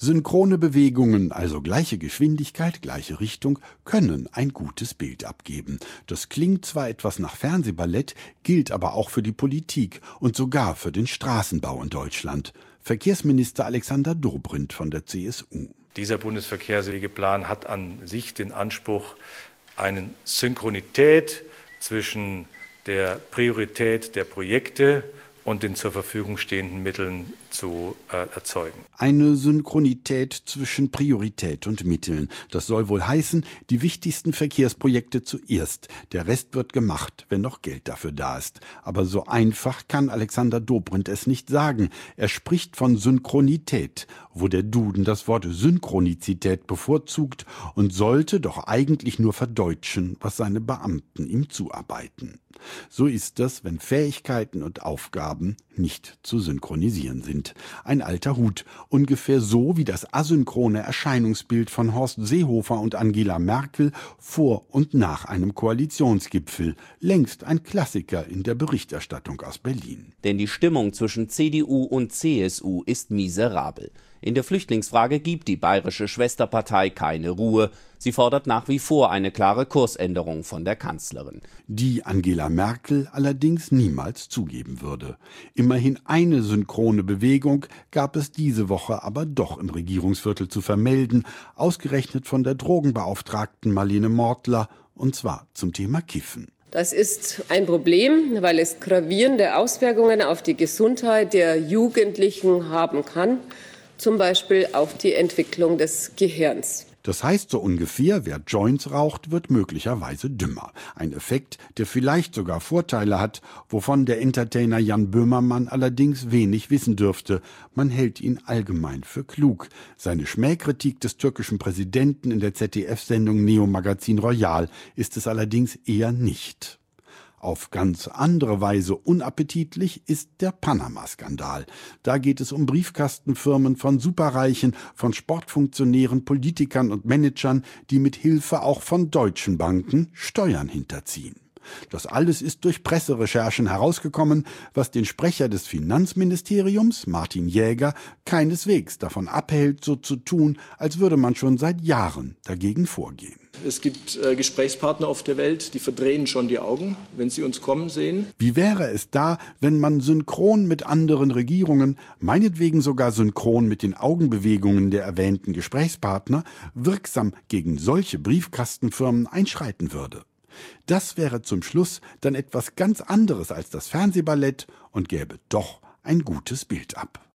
Synchrone Bewegungen, also gleiche Geschwindigkeit, gleiche Richtung, können ein gutes Bild abgeben. Das klingt zwar etwas nach Fernsehballett, gilt aber auch für die Politik und sogar für den Straßenbau in Deutschland. Verkehrsminister Alexander Dobrindt von der CSU. Dieser Bundesverkehrswegeplan hat an sich den Anspruch, eine Synchronität zwischen der Priorität der Projekte und den zur Verfügung stehenden Mitteln zu erzeugen. Eine Synchronität zwischen Priorität und Mitteln. Das soll wohl heißen, die wichtigsten Verkehrsprojekte zuerst. Der Rest wird gemacht, wenn noch Geld dafür da ist. Aber so einfach kann Alexander Dobrindt es nicht sagen. Er spricht von Synchronität, wo der Duden das Wort Synchronizität bevorzugt und sollte doch eigentlich nur verdeutschen, was seine Beamten ihm zuarbeiten. So ist das, wenn Fähigkeiten und Aufgaben nicht zu synchronisieren sind. Ein alter Hut, ungefähr so wie das asynchrone Erscheinungsbild von Horst Seehofer und Angela Merkel vor und nach einem Koalitionsgipfel. Längst ein Klassiker in der Berichterstattung aus Berlin. Denn die Stimmung zwischen CDU und CSU ist miserabel. In der Flüchtlingsfrage gibt die bayerische Schwesterpartei keine Ruhe. Sie fordert nach wie vor eine klare Kursänderung von der Kanzlerin. Die Angela Merkel allerdings niemals zugeben würde. Immerhin eine synchrone Bewegung gab es diese Woche aber doch im Regierungsviertel zu vermelden, ausgerechnet von der Drogenbeauftragten Marlene Mortler, und zwar zum Thema Kiffen. Das ist ein Problem, weil es gravierende Auswirkungen auf die Gesundheit der Jugendlichen haben kann, zum Beispiel auf die Entwicklung des Gehirns. Das heißt so ungefähr, wer Joints raucht, wird möglicherweise dümmer. Ein Effekt, der vielleicht sogar Vorteile hat, wovon der Entertainer Jan Böhmermann allerdings wenig wissen dürfte. Man hält ihn allgemein für klug. Seine Schmähkritik des türkischen Präsidenten in der ZDF-Sendung Neo Magazin Royal ist es allerdings eher nicht. Auf ganz andere Weise unappetitlich ist der Panama-Skandal. Da geht es um Briefkastenfirmen von Superreichen, von Sportfunktionären, Politikern und Managern, die mit Hilfe auch von deutschen Banken Steuern hinterziehen. Das alles ist durch Presserecherchen herausgekommen, was den Sprecher des Finanzministeriums, Martin Jäger, keineswegs davon abhält, so zu tun, als würde man schon seit Jahren dagegen vorgehen. Es gibt Gesprächspartner auf der Welt, die verdrehen schon die Augen, wenn sie uns kommen sehen. Wie wäre es da, wenn man synchron mit anderen Regierungen, meinetwegen sogar synchron mit den Augenbewegungen der erwähnten Gesprächspartner, wirksam gegen solche Briefkastenfirmen einschreiten würde? Das wäre zum Schluss dann etwas ganz anderes als das Fernsehballett und gäbe doch ein gutes Bild ab.